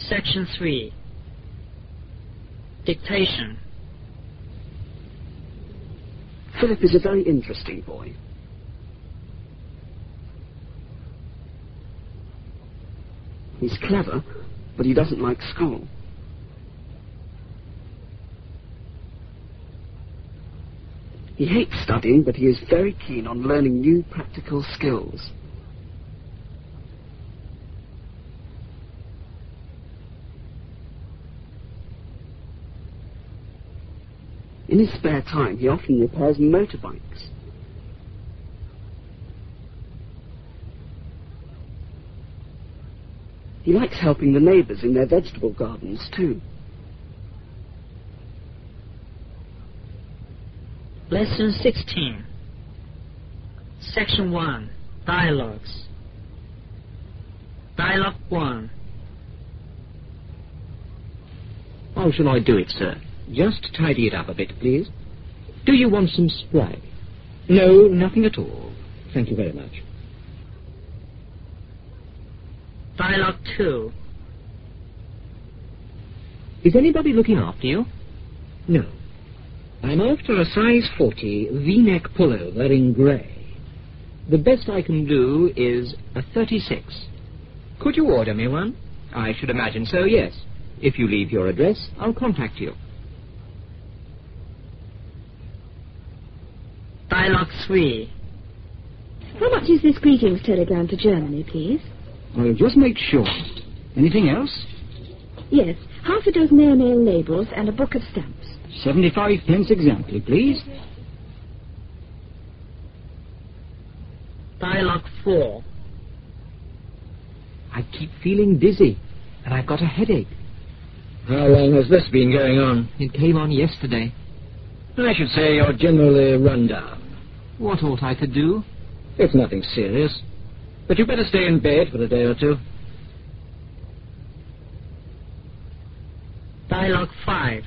Section 3. Dictation. Philip is a very interesting boy. He's clever, but he doesn't like school. He hates studying, but he is very keen on learning new practical skills. In his spare time, he often repairs motorbikes. He likes helping the neighbours in their vegetable gardens, too. Lesson 16. Section 1. Dialogues. Dialogue 1. How shall I do it, sir? Just tidy it up a bit, please. Do you want some spray? No, nothing at all. Thank you very much. Dialogue 2. Is anybody looking after you? No. I'm after a size 40 V-neck pullover in grey. The best I can do is a 36. Could you order me one? I should imagine so, yes. If you leave your address, I'll contact you. Dialogue 3. How much is this greetings telegram to Germany, please? I'll just make sure. Anything else? Yes, half a dozen airmail labels and a book of stamps. 75 pence exemplary, please. Dialogue 4. I keep feeling dizzy, and I've got a headache. How long has this been going on? It came on yesterday. I should say you're generally run down. What ought I to do? It's nothing serious. But you better stay in bed for a day or two. Dialogue 5.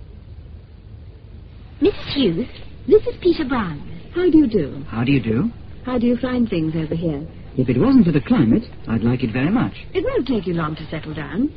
Mrs. Hughes, this is Peter Brown. How do you do? How do you do? How do you find things over here? If it wasn't for the climate, I'd like it very much. It won't take you long to settle down.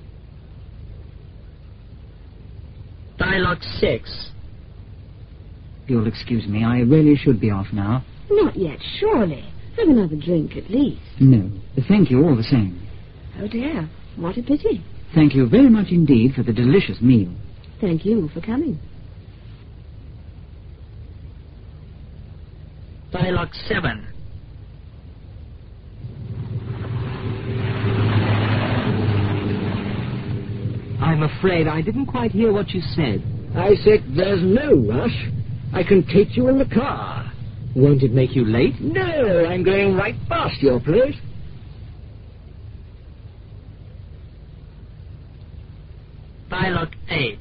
Dialogue 6. You'll excuse me, I really should be off now. Not yet, surely. Have another drink at least. No, thank you all the same. Oh dear, what a pity. Thank you very much indeed for the delicious meal. Thank you for coming. Dialogue 7. I'm afraid I didn't quite hear what you said. I said there's no rush. I can take you in the car. Won't it make you late? No, I'm going right past your place. Dialogue 8.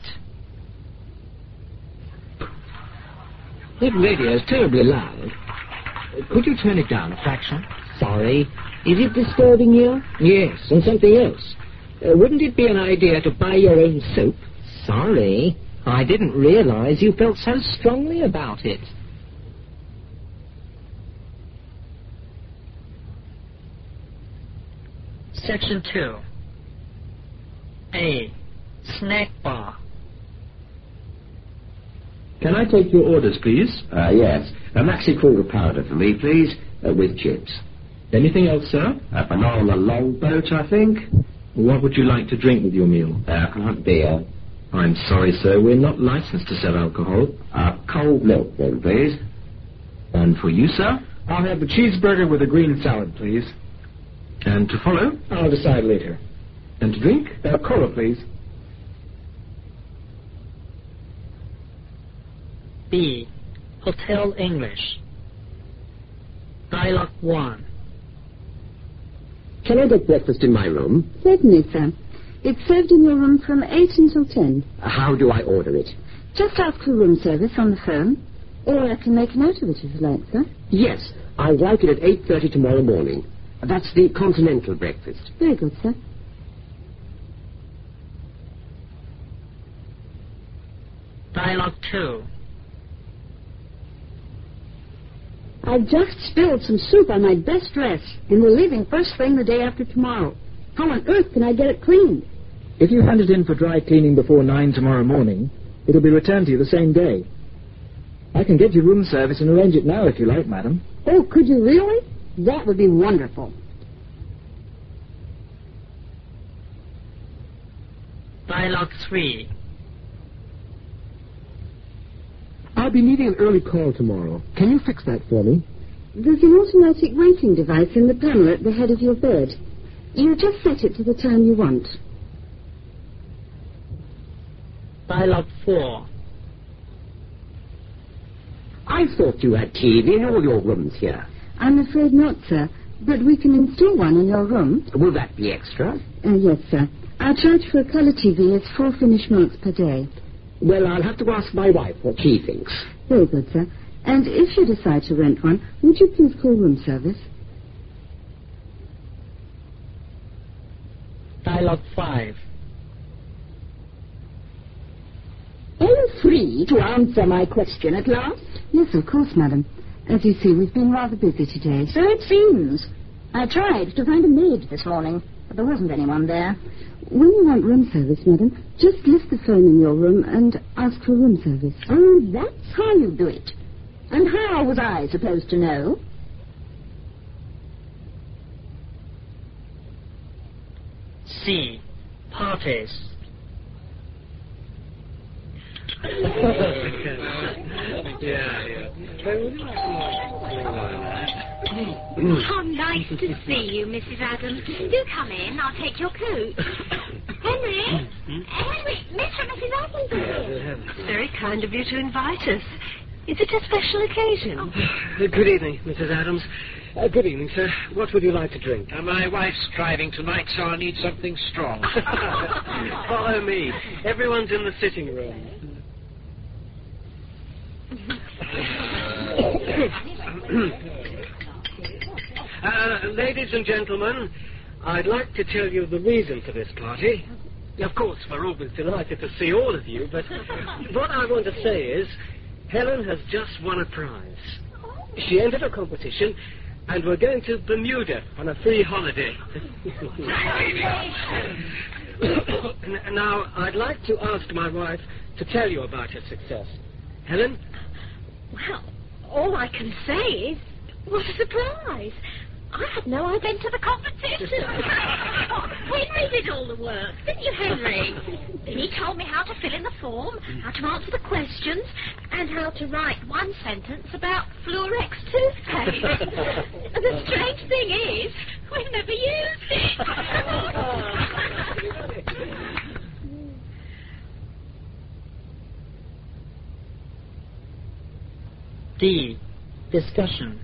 That radio's terribly loud. Could you turn it down a fraction? Sorry. Is it disturbing you? Yes, and something else. Wouldn't it be an idea to buy your own soap? Sorry. I didn't realize you felt so strongly about it. Section 2. A. Snack bar. Can I take your orders, please? Yes. A maxi quarter pounder for me, please, with chips. Anything else, sir? A banana longboat, I think. What would you like to drink with your meal? Beer. I'm sorry, sir, we're not licensed to sell alcohol. Cold milk, then, please. And for you, sir? I'll have the cheeseburger with a green salad, please. And to follow? I'll decide later. And to drink? Cola, please. B. Hotel English. Dialogue 1. Can I get breakfast in my room? Certainly, sir. It's served in your room from 8 until 10. How do I order it? Just ask for room service on the phone. Or I can make a note of it if you like, sir. Yes, I'd like it at 8:30 tomorrow morning. That's the continental breakfast. Very good, sir. Dialogue 2. I've just spilled some soup on my best dress, and we're leaving first thing the day after tomorrow. How on earth can I get it cleaned? If you hand it in for dry cleaning before 9 tomorrow morning, it'll be returned to you the same day. I can get you room service and arrange it now if you like, madam. Oh, could you really? That would be wonderful. Dialogue 3. I'll be needing an early call tomorrow. Can you fix that for me? There's an automatic waiting device in the panel at the head of your bed. You just set it to the time you want. Dialogue 4. I thought you had keys in all your rooms here. I'm afraid not, sir. But we can install one in your room. Will that be extra? Yes, sir. Our charge for a colour TV is 4 Finnish marks per day. Well, I'll have to ask my wife what she thinks. Very good, sir. And if you decide to rent one, would you please call room service? Dialogue 5. Are you free to answer my question at last? Yes, of course, madam. As you see, we've been rather busy today. So it seems. I tried to find a maid this morning, but there wasn't anyone there. When you want room service, madam, just lift the phone in your room and ask for room service. Oh, that's how you do it. And how was I supposed to know? C. Parties. How nice to see you, Mrs. Adams. Do come in. I'll take your coat. Henry! Henry! Mr. and Mrs. Adams are here. Very kind of you to invite us. Is it a special occasion? Good evening, Mrs. Adams. Good evening, sir. What would you like to drink? My wife's driving tonight, so I need something strong. Follow me. Everyone's in the sitting room. Ladies and gentlemen, I'd like to tell you the reason for this party. Of course, we're always delighted to see all of you, but what I want to say is Helen has just won a prize. She entered a competition, and we're going to Bermuda on a free holiday. Now, I'd like to ask my wife to tell you about her success. Helen? Well, all I can say is, what a surprise. I had no idea to the competition. Henry did all the work, didn't you, Henry? He told me how to fill in the form, how to answer the questions, and how to write one sentence about Fluorex toothpaste. And the strange thing is, we've never used it. D. Discussion.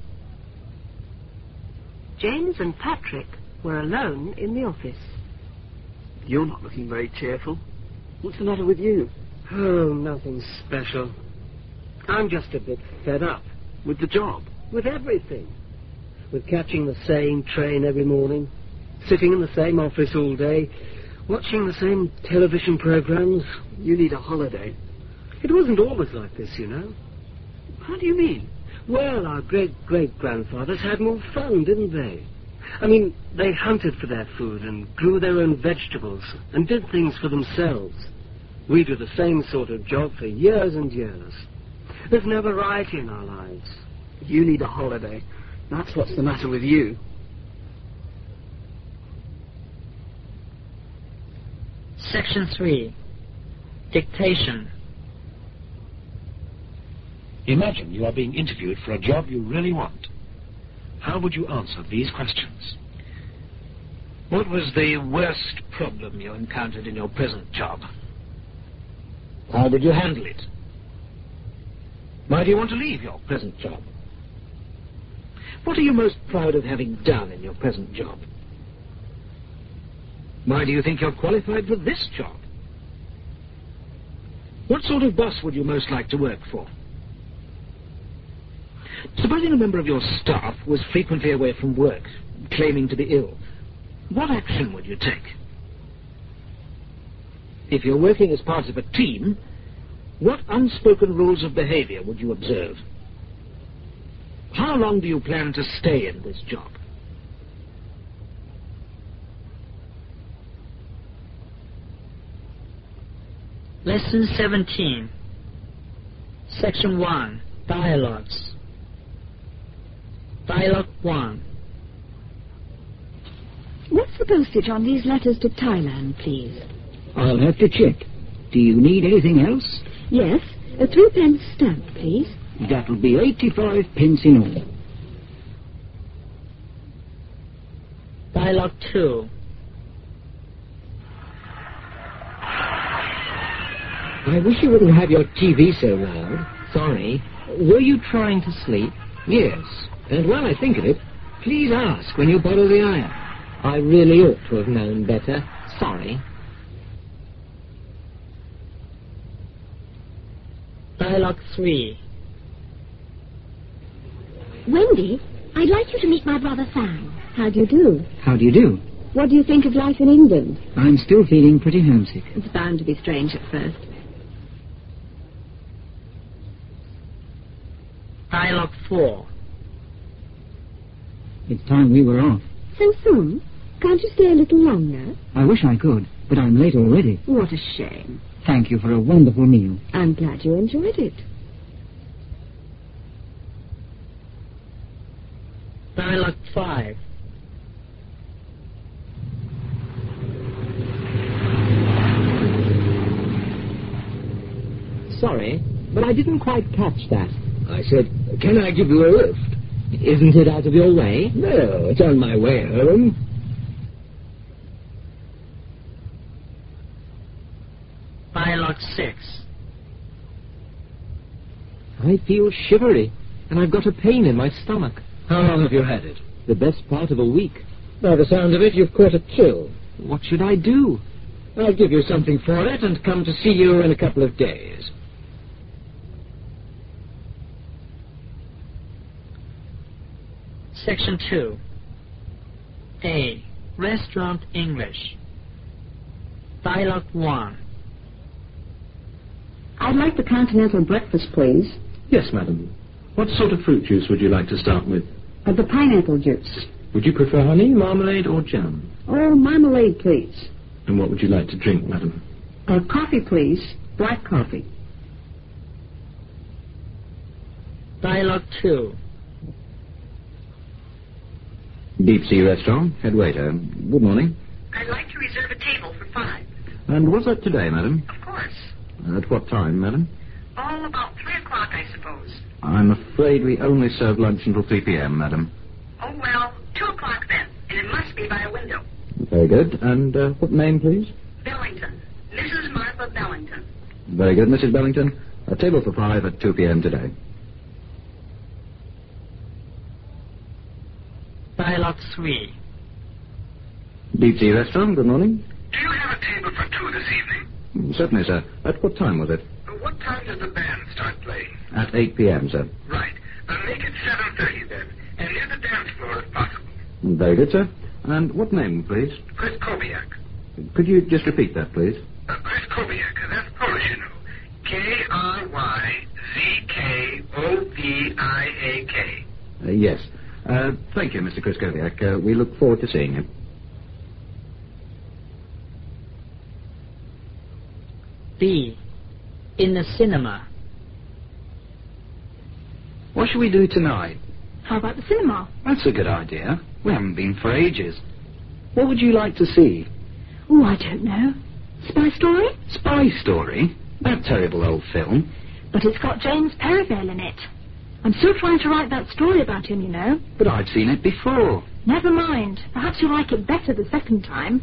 James and Patrick were alone in the office. You're not looking very cheerful. What's the matter with you? Oh, nothing special. I'm just a bit fed up. With the job? With everything. With catching the same train every morning, sitting in the same office all day, watching the same television programs. You need a holiday. It wasn't always like this, you know. How do you mean? Well, our great-great-grandfathers had more fun, didn't they? I mean, they hunted for their food and grew their own vegetables and did things for themselves. We do the same sort of job for years and years. There's no variety in our lives. You need a holiday. That's what's the matter with you. Section 3. Dictation. Imagine you are being interviewed for a job you really want. How would you answer these questions? What was the worst problem you encountered in your present job? How did you handle it? Why do you want to leave your present job? What are you most proud of having done in your present job? Why do you think you're qualified for this job? What sort of boss would you most like to work for? Supposing a member of your staff was frequently away from work, claiming to be ill, what action would you take? If you're working as part of a team, what unspoken rules of behavior would you observe? How long do you plan to stay in this job? Lesson 17. Section 1. Dialogues. Dialogue 1. What's the postage on these letters to Thailand, please? I'll have to check. Do you need anything else? Yes, a 3-pence stamp, please. That'll be 85 pence in all. Dialogue 2. I wish you wouldn't have your TV so loud. Sorry. Were you trying to sleep? Yes. And while I think of it, please ask when you borrow the iron. I really ought to have known better. Sorry. Dialogue 3. Wendy, I'd like you to meet my brother Sam. How do you do? How do you do? What do you think of life in England? I'm still feeling pretty homesick. It's bound to be strange at first. Dialogue 4. It's time we were off. So soon? Can't you stay a little longer? I wish I could, but I'm late already. What a shame. Thank you for a wonderful meal. I'm glad you enjoyed it. Dialogue 5. Sorry, but I didn't quite catch that. I said, can I give you a lift? Isn't it out of your way? No, it's on my way home. Dialogue 6. I feel shivery, and I've got a pain in my stomach. How long have you had it? The best part of a week. By the sound of it, you've caught a chill. What should I do? I'll give you something for it and come to see you in a couple of days. Section 2. A. Restaurant English. Dialogue 1. I'd like the continental breakfast, please. Yes, madam. What sort of fruit juice would you like to start with? The pineapple juice. Would you prefer honey, marmalade, or jam? Oh, marmalade, please. And what would you like to drink, madam? Coffee, please. Black coffee. Dialogue 2. Deep Sea Restaurant, head waiter. Good morning. I'd like to reserve a table for 5. And was that today, madam? Of course. At what time, madam? Oh, about 3 o'clock, I suppose. I'm afraid we only serve lunch until 3 p.m., madam. Oh, well, 2 o'clock then, and it must be by a window. Very good. And what name, please? Bellington. Mrs. Martha Bellington. Very good, Mrs. Bellington. A table for 5 at 2 p.m. today. Dialogue 3. Deep Sea Restaurant, good morning. Do you have a table for 2 this evening? Certainly, sir. At what time was it? What time does the band start playing? At 8 p.m., sir. Right. Make it 7:30 then, and near the dance floor if possible. Very good, sir. And what name, please? Chris Kobiak. Could you just repeat that, please? Chris Kobiak. That's Polish, you know. K-R-Y-Z-K-O-B-I-A-K. Yes. Thank you, Mr. Chris Kobiak. We look forward to seeing you. B. In the cinema. What shall we do tonight? How about the cinema? That's a good idea. We haven't been for ages. What would you like to see? Oh, I don't know. Spy Story? Spy Story? That terrible old film. But it's got James Perivale in it. I'm still trying to write that story about him, you know. But I've seen it before. Never mind. Perhaps you'll like it better the second time.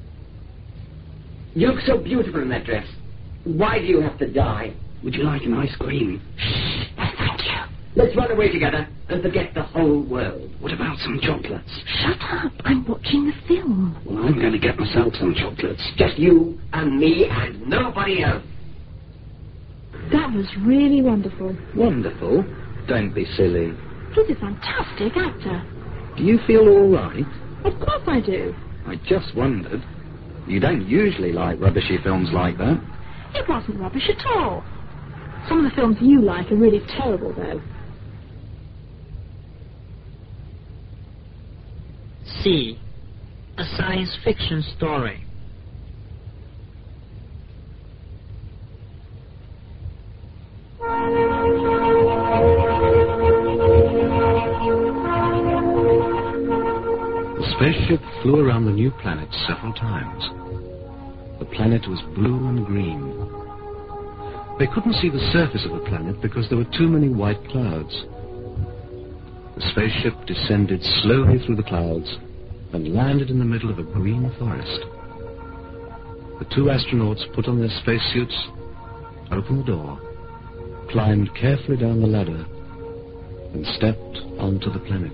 You look so beautiful in that dress. Why do you have to die? Would you like an ice cream? Thank you. Let's run away together and forget the whole world. What about some chocolates? Shut up. I'm watching the film. Well, I'm going to get myself some chocolates. Just you and me and nobody else. That was really wonderful. Wonderful? Don't be silly. He's a fantastic actor. Do you feel all right? Of course I do. I just wondered. You don't usually like rubbishy films like that. It wasn't rubbish at all. Some of the films you like are really terrible, though. C. A science fiction story. flew around the new planet several times. The planet was blue and green. They couldn't see the surface of the planet because there were too many white clouds. The spaceship descended slowly through the clouds and landed in the middle of a green forest. The two astronauts put on their spacesuits, opened the door, climbed carefully down the ladder, and stepped onto the planet.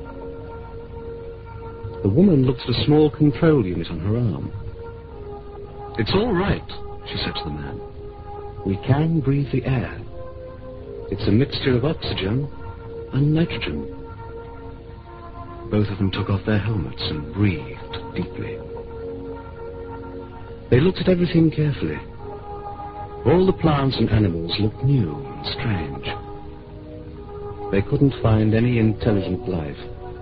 The woman looked at a small control unit on her arm. "It's all right," she said to the man. "We can breathe the air. It's a mixture of oxygen and nitrogen." Both of them took off their helmets and breathed deeply. They looked at everything carefully. All the plants and animals looked new and strange. They couldn't find any intelligent life.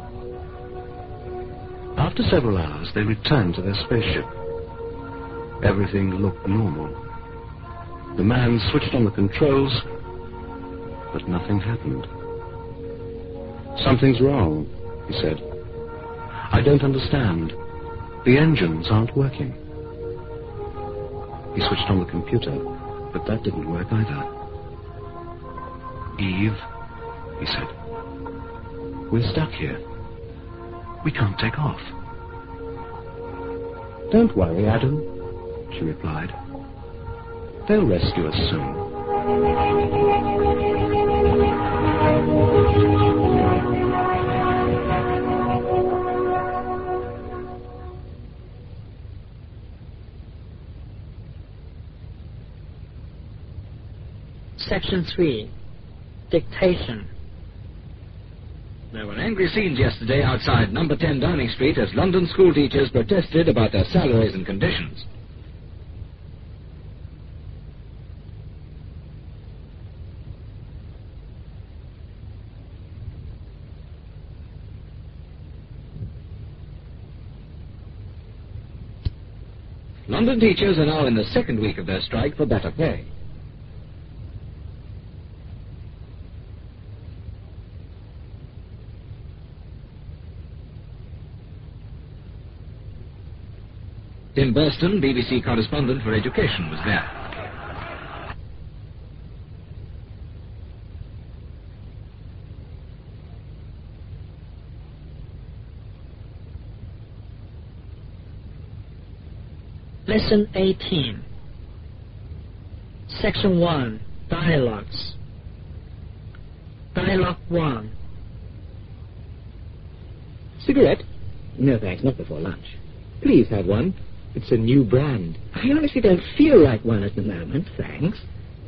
After several hours, they returned to their spaceship. Everything looked normal. The man switched on the controls, but nothing happened. "Something's wrong," he said. "I don't understand. The engines aren't working." He switched on the computer, but that didn't work either. "Eve," he said, "we're stuck here. We can't take off." "Don't worry, Adam," she replied. "They'll rescue us soon." Section 3. Dictation. There were angry scenes yesterday outside number 10 Downing Street as London school teachers protested about their salaries and conditions. London teachers are now in the second week of their strike for better pay. Tim Burston, BBC correspondent for education, was there. Lesson 18. Section 1. Dialogues. Dialogue 1. Cigarette? No, thanks, not before lunch. Please have one. It's a new brand. I honestly don't feel like one at the moment, thanks.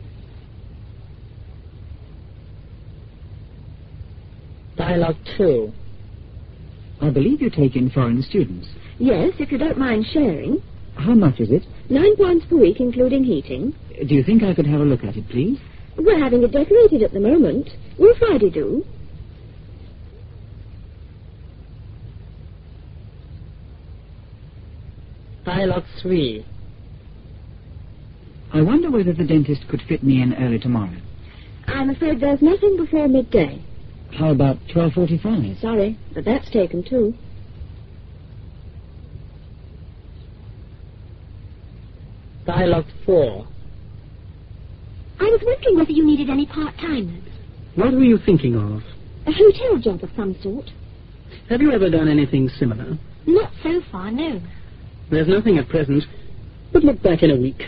Dialogue 2. I believe you take in foreign students. Yes, if you don't mind sharing. How much is it? £9 per week, including heating. Do you think I could have a look at it, please? We're having it decorated at the moment. Will Friday do? Dialogue 3. I wonder whether the dentist could fit me in early tomorrow. I'm afraid there's nothing before midday. How about 12:45? Sorry, but that's taken too. Dialogue 4. I was wondering whether you needed any part-timers. What were you thinking of? A hotel job of some sort. Have you ever done anything similar? Not so far, no. There's nothing at present, but look back in a week.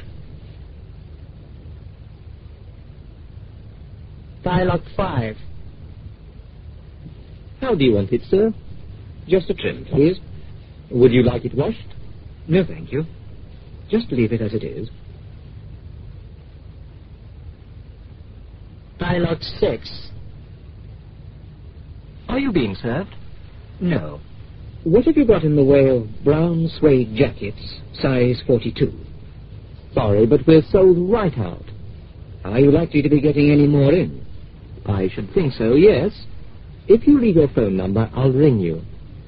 Dialogue 5. How do you want it, sir? Just a trim, please. Would you like it washed? No, thank you. Just leave it as it is. Dialogue 6. Are you being served? No. What have you got in the way of brown suede jackets, size 42? Sorry, but we're sold right out. Are you likely to be getting any more in? I should think so, yes. If you leave your phone number, I'll ring you.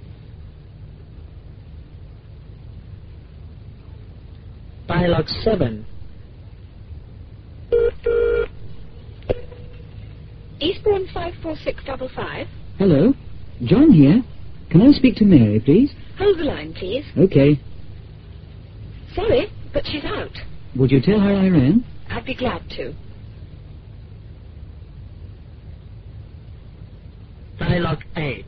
Dialogue 7. Eastbourne 54655. Hello, John here. Can I speak to Mary, please? Hold the line, please. Okay. Sorry, but she's out. Would you tell her I ran? I'd be glad to. Dialogue 8.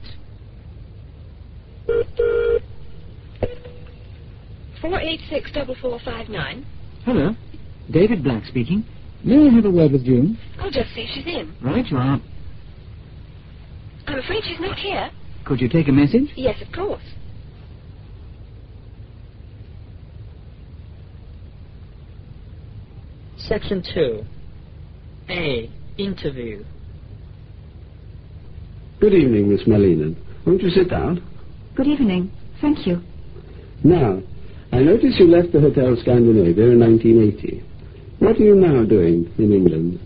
4864459. Hello. David Black speaking. May I have a word with June? I'll just see if she's in. Right you are. I'm afraid she's not here. Could you take a message? Yes, of course. Section 2. A. Interview. Good evening, Miss Malinen. Won't you sit down? Good evening. Thank you. Now, I notice you left the Hotel Scandinavia in 1980. What are you now doing in England?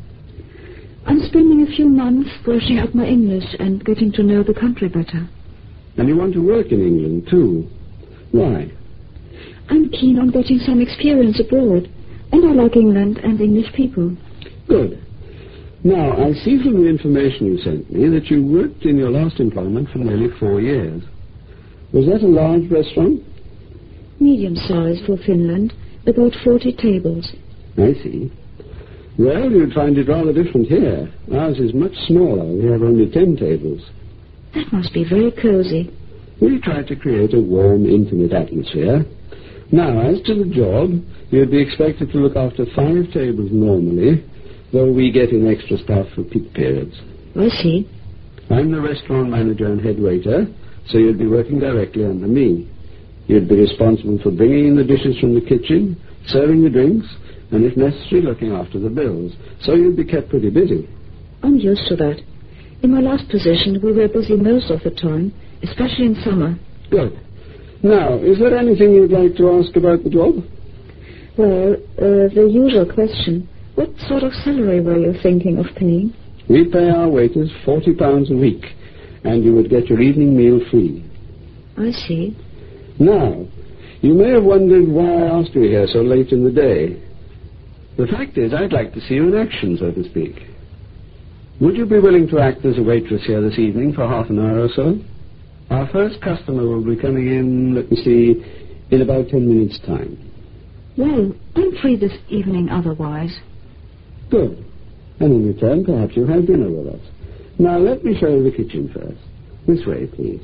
I'm spending a few months brushing up my English and getting to know the country better. And you want to work in England, too. Why? I'm keen on getting some experience abroad, and I like England and English people. Good. Now, I see from the information you sent me that you worked in your last employment for nearly 4 years. Was that a large restaurant? Medium size for Finland, about 40 tables. I see. Well, you'd find it rather different here. Ours is much smaller. We have only 10 tables. That must be very cosy. We try to create a warm, intimate atmosphere. Now, as to the job, you'd be expected to look after 5 tables normally, though we get in extra staff for peak periods. I see. I'm the restaurant manager and head waiter, so you'd be working directly under me. You'd be responsible for bringing in the dishes from the kitchen, serving the drinks, and if necessary, looking after the bills. So you'd be kept pretty busy. I'm used to that. In my last position, we were busy most of the time, especially in summer. Good. Now, is there anything you'd like to ask about the job? Well, the usual question. What sort of salary were you thinking of paying? We pay our waiters £40 a week, and you would get your evening meal free. I see. Now, you may have wondered why I asked you here so late in the day. The fact is, I'd like to see you in action, so to speak. Would you be willing to act as a waitress here this evening for half an hour or so? Our first customer will be coming in, let me see, in about 10 minutes' time. Well, I'm free this evening otherwise. Good. And in return, perhaps you'll have dinner with us. Now, let me show you the kitchen first. This way, please.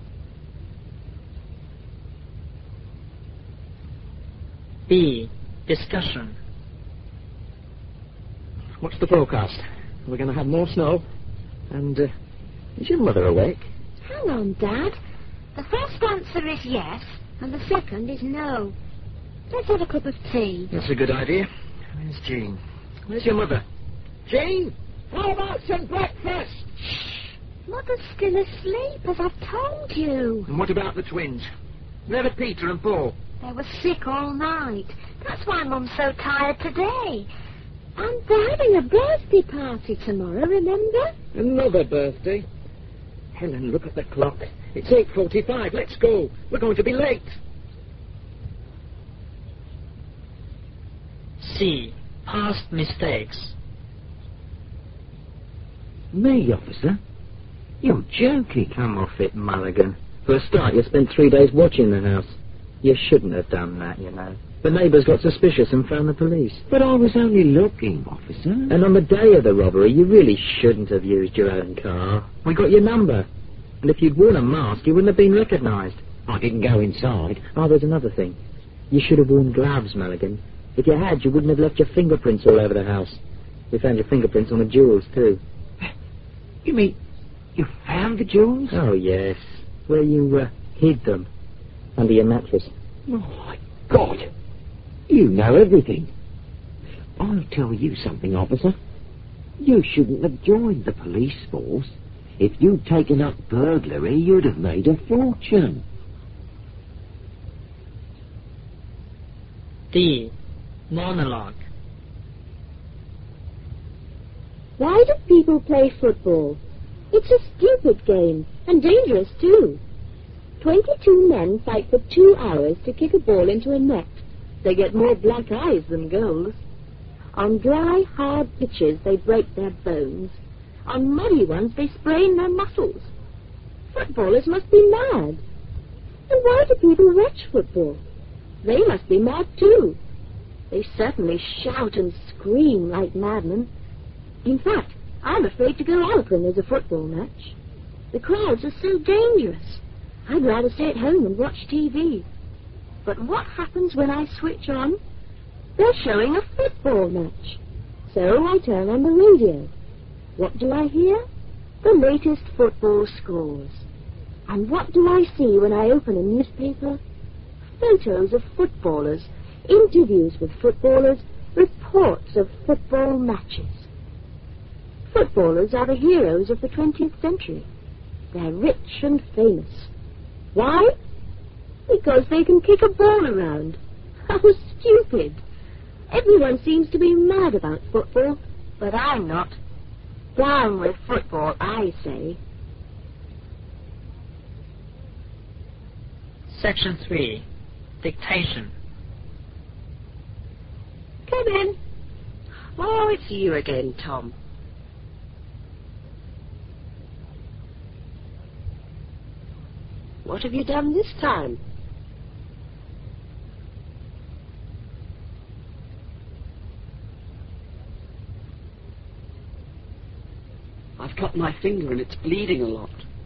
B. Discussion. What's the forecast? We're going to have more snow. And, is your mother awake? Hang on, Dad. The first answer is yes, and the second is no. Let's have a cup of tea. That's a good idea. Where's Jean? Where's your mother? Jean, how about some breakfast? Mother's still asleep, as I've told you. And what about the twins? Where are Peter and Paul? They were sick all night. That's why Mum's so tired today. And they're having a birthday party tomorrow, remember? Another birthday? Helen, look at the clock. It's 8:45. Let's go. We're going to be late. C. Past mistakes. Me, officer? You're joking. Come off it, Mulligan. For a start, you spent 3 days watching the house. You shouldn't have done that, you know. The neighbours got suspicious and phoned the police. But I was only looking, officer. And on the day of the robbery, you really shouldn't have used your own car. We got your number. And if you'd worn a mask, you wouldn't have been recognised. I didn't go inside. Oh, there's another thing. You should have worn gloves, Mulligan. If you had, you wouldn't have left your fingerprints all over the house. We found your fingerprints on the jewels, too. You mean you found the jewels? Oh, yes. Where you hid them. Under your mattress. Oh, my God. You know everything. I'll tell you something, officer. You shouldn't have joined the police force. If you'd taken up burglary, you'd have made a fortune. D. Monologue. Why do people play football? It's a stupid game, and dangerous too. 22 men fight for 2 hours to kick a ball into a net. They get more black eyes than goals. On dry, hard pitches, they break their bones. On muddy ones, they sprain their muscles. Footballers must be mad. And why do people watch football? They must be mad too. They certainly shout and scream like madmen. In fact, I'm afraid to go out when there's a football match. The crowds are so dangerous. I'd rather stay at home and watch TV. But what happens when I switch on? They're showing a football match. So I turn on the radio. What do I hear? The latest football scores. And what do I see when I open a newspaper? Photos of footballers, interviews with footballers, reports of football matches. Footballers are the heroes of the 20th century. They're rich and famous. Why? Because they can kick a ball around. How stupid! Everyone seems to be mad about football, but I'm not. Down with football, I say. Section 3. Dictation. Come in. Oh, it's you again, Tom. What have you done this time? I've cut my finger and it's bleeding a lot.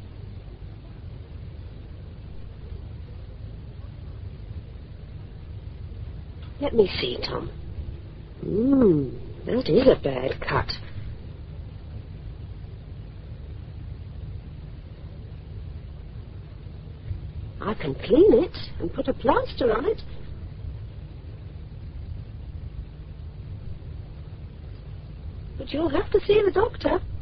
Let me see, Tom. That is a bad cut. I can clean it and put a plaster on it. But you'll have to see the doctor.